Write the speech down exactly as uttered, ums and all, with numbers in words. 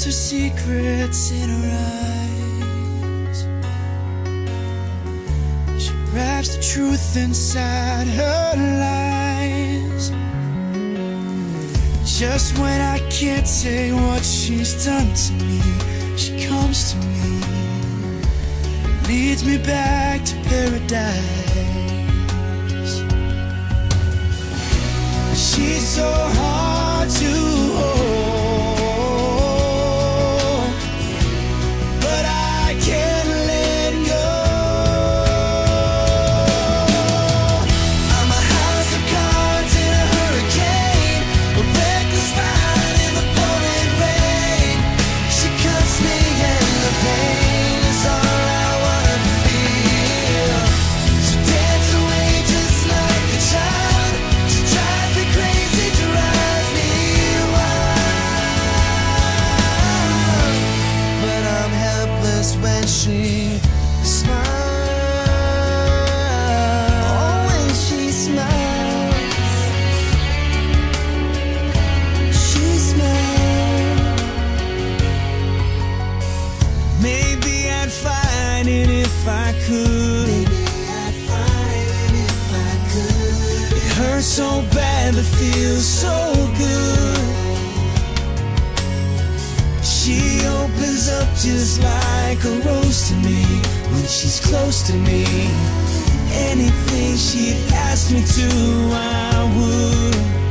hides her secrets in her eyes. She wraps the truth inside her lies. Just when I can't say what she's done to me, she comes to me, leads me back to paradise. She's so hard to hold, but I can't let go. I'm a house of cards in a hurricane, a reckless fire in the pouring rain. She cuts me and the pain is all I wanna feel. She dances away just like a child. She drives me crazy, drives me wild. But I'm helpless when she smiles. Oh, when she smiles, she smiles. Maybe I'd find it if I could. Maybe I'd find it if I could. It hurts so bad but feels so good. She opens up just like a rose to me when she's close to me. Anything she'd ask me to, I would.